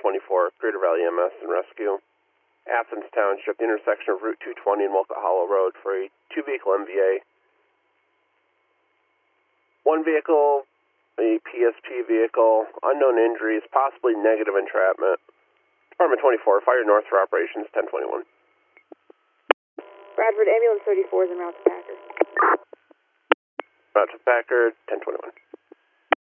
1024, Greater Valley EMS and Rescue. Athens Township, the intersection of Route 220 and Wolcott Hollow Road for a 2-vehicle MVA. 1 vehicle, a PSP vehicle, unknown injuries, possibly negative entrapment. Department 24, Fire North for operations 1021. Bradford, ambulance 34 is en route to Packard. Route to Packard, 1021.